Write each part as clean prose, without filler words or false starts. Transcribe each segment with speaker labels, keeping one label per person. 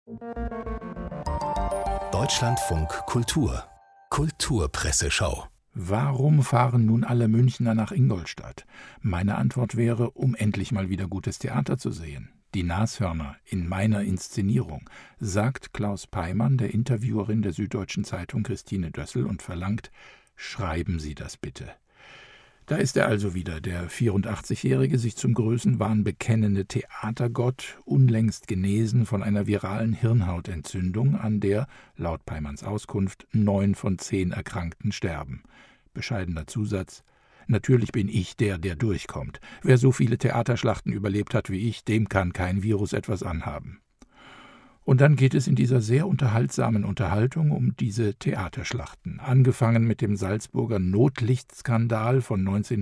Speaker 1: Deutschlandfunk Kultur Kulturpresseschau.
Speaker 2: Warum fahren nun alle Münchner nach Ingolstadt? Meine Antwort wäre, um endlich mal wieder gutes Theater zu sehen. Die Nashörner in meiner Inszenierung, sagt Klaus Peimann der Interviewerin der Süddeutschen Zeitung Christine Dössel und verlangt, schreiben Sie das bitte. Da ist er also wieder, der 84-jährige, sich zum Größenwahn bekennende Theatergott, unlängst genesen von einer viralen Hirnhautentzündung, an der, laut Peimanns Auskunft, 9 von 10 Erkrankten sterben. Bescheidener Zusatz: Natürlich bin ich der durchkommt. Wer so viele Theaterschlachten überlebt hat wie ich, dem kann kein Virus etwas anhaben. Und dann geht es in dieser sehr unterhaltsamen Unterhaltung um diese Theaterschlachten. Angefangen mit dem Salzburger Notlichtskandal von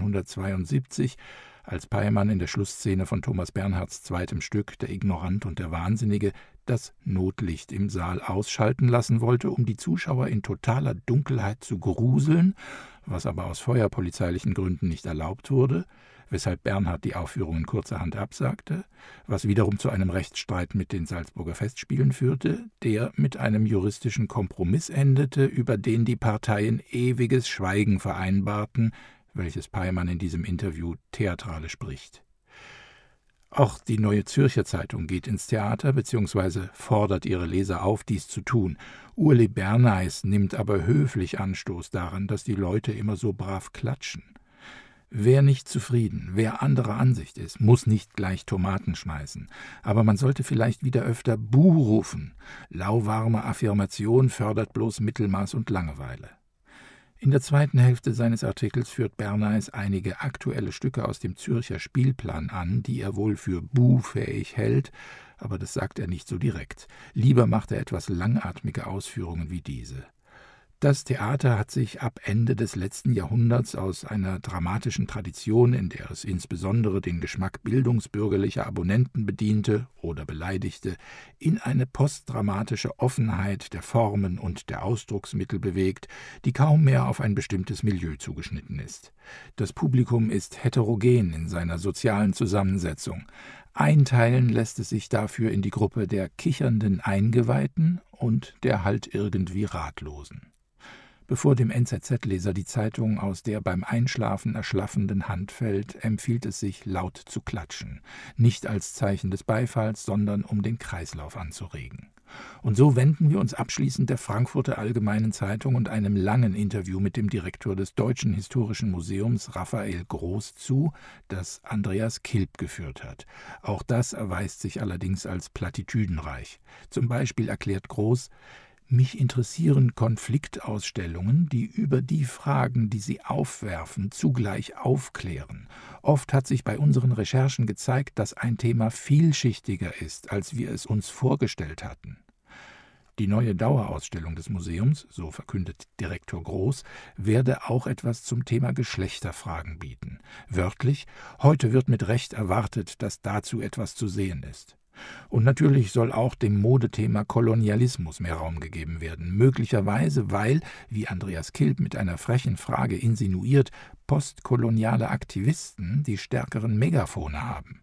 Speaker 2: 1972, als Peimann in der Schlussszene von Thomas Bernhards zweitem Stück Der Ignorant und der Wahnsinnige das Notlicht im Saal ausschalten lassen wollte, um die Zuschauer in totaler Dunkelheit zu gruseln, was aber aus feuerpolizeilichen Gründen nicht erlaubt wurde, weshalb Bernhard die Aufführungen kurzerhand absagte, was wiederum zu einem Rechtsstreit mit den Salzburger Festspielen führte, der mit einem juristischen Kompromiss endete, über den die Parteien ewiges Schweigen vereinbarten, welches Peimann in diesem Interview theatralisch spricht. Auch die Neue Zürcher Zeitung geht ins Theater bzw. fordert ihre Leser auf, dies zu tun. Ueli Bernays nimmt aber höflich Anstoß daran, dass die Leute immer so brav klatschen. Wer nicht zufrieden, wer anderer Ansicht ist, muss nicht gleich Tomaten schmeißen. Aber man sollte vielleicht wieder öfter Buh rufen. Lauwarme Affirmation fördert bloß Mittelmaß und Langeweile. In der zweiten Hälfte seines Artikels führt Bernays einige aktuelle Stücke aus dem Zürcher Spielplan an, die er wohl für buhfähig hält, aber das sagt er nicht so direkt. Lieber macht er etwas langatmige Ausführungen wie diese. Das Theater hat sich ab Ende des letzten Jahrhunderts aus einer dramatischen Tradition, in der es insbesondere den Geschmack bildungsbürgerlicher Abonnenten bediente oder beleidigte, in eine postdramatische Offenheit der Formen und der Ausdrucksmittel bewegt, die kaum mehr auf ein bestimmtes Milieu zugeschnitten ist. Das Publikum ist heterogen in seiner sozialen Zusammensetzung. Einteilen lässt es sich dafür in die Gruppe der kichernden Eingeweihten und der halt irgendwie Ratlosen. Bevor dem NZZ-Leser die Zeitung aus der beim Einschlafen erschlaffenden Hand fällt, empfiehlt es sich, laut zu klatschen, nicht als Zeichen des Beifalls, sondern um den Kreislauf anzuregen. Und so wenden wir uns abschließend der Frankfurter Allgemeinen Zeitung und einem langen Interview mit dem Direktor des Deutschen Historischen Museums, Raphael Groß, zu, das Andreas Kilb geführt hat. Auch das erweist sich allerdings als platitüdenreich. Zum Beispiel erklärt Groß: Mich interessieren Konfliktausstellungen, die über die Fragen, die sie aufwerfen, zugleich aufklären. Oft hat sich bei unseren Recherchen gezeigt, dass ein Thema vielschichtiger ist, als wir es uns vorgestellt hatten. Die neue Dauerausstellung des Museums, so verkündet Direktor Groß, werde auch etwas zum Thema Geschlechterfragen bieten. Wörtlich: Heute wird mit Recht erwartet, dass dazu etwas zu sehen ist. Und natürlich soll auch dem Modethema Kolonialismus mehr Raum gegeben werden, möglicherweise weil, wie Andreas Kilb mit einer frechen Frage insinuiert, postkoloniale Aktivisten die stärkeren Megafone haben.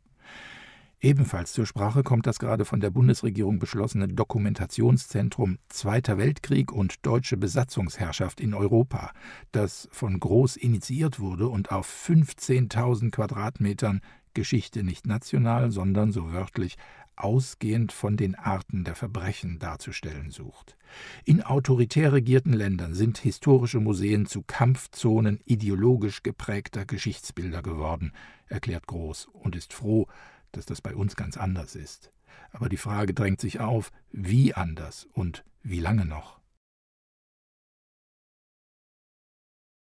Speaker 2: Ebenfalls zur Sprache kommt das gerade von der Bundesregierung beschlossene Dokumentationszentrum Zweiter Weltkrieg und deutsche Besatzungsherrschaft in Europa, das von Groß initiiert wurde und auf 15.000 Quadratmetern Geschichte nicht national, sondern so wörtlich ausgehend von den Arten der Verbrechen darzustellen sucht. In autoritär regierten Ländern sind historische Museen zu Kampfzonen ideologisch geprägter Geschichtsbilder geworden, erklärt Groß und ist froh, dass das bei uns ganz anders ist. Aber die Frage drängt sich auf, wie anders und wie lange noch?